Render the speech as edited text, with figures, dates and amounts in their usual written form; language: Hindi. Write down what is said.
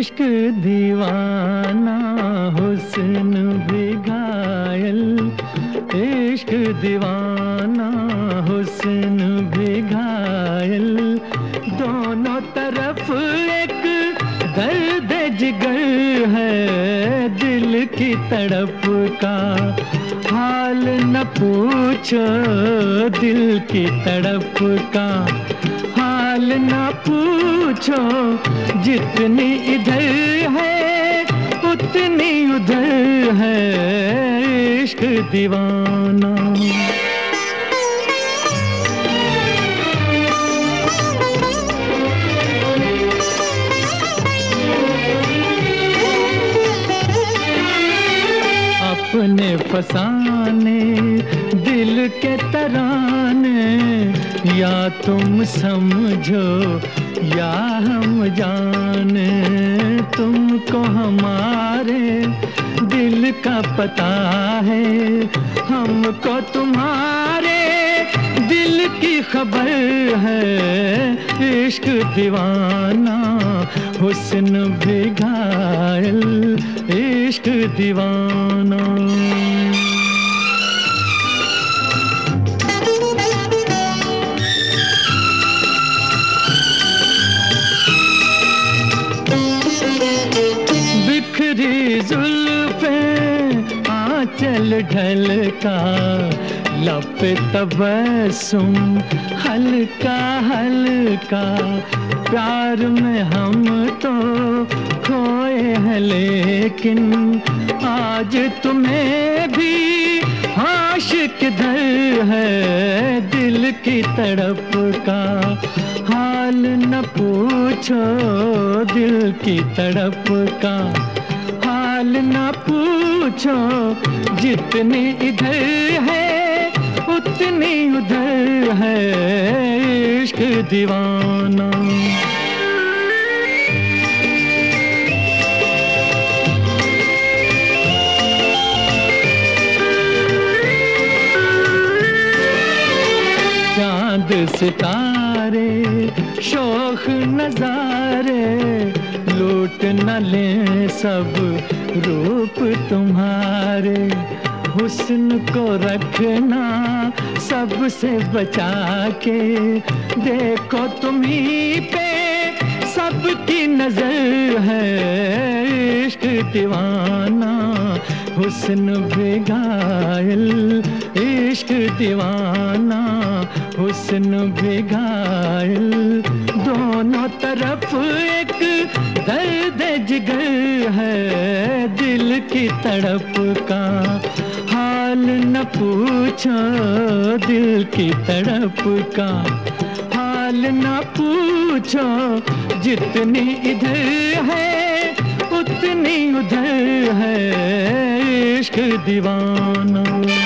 इश्क दीवाना हुस्न भी घायल, इश्क दीवाना हुस्न भी घायल, दोनों तरफ एक दर्द जिगर है, दिल की तड़प का हाल न पूछो, दिल की तड़प का हाल न पूछो, जितनी इधर है उतनी उधर है इश्क दीवाना। अपने फसाने दिल के तराने, या तुम समझो या हम जाने, तुमको हमारे दिल का पता है, हमको तुम्हारे दिल की खबर है। इश्क दीवाना हुस्न भी घायल, इश्क दीवाना। बिखरी जुल्फें आंचल ढलका, लब पे तबस्सुम हल्का हल्का, प्यार में हम तो खोए हैं लेकिन आज तुम्हें भी आशिक दर है, दिल की तड़प का हाल न पूछो, दिल की तड़प का हाल न पूछो, जितनी इधर है उतनी उधर है इश्क दीवाना। चांद सितारे शोख नजारे, लूट न ले सब रूप तुम्हारे, हुस्न को रखना सबसे बचा के, देखो तुम्हीं पे सबकी नजर है इश्क दीवाना हुस्न भी घायल, इश्क दीवाना हुस्न भी घायल, दोनों तरफ एक दर्द जिगर है, दिल की तड़प का हाल न पूछो, दिल की तड़प का हाल न पूछो, जितनी इधर है उतनी उधर है इश्क दीवाना।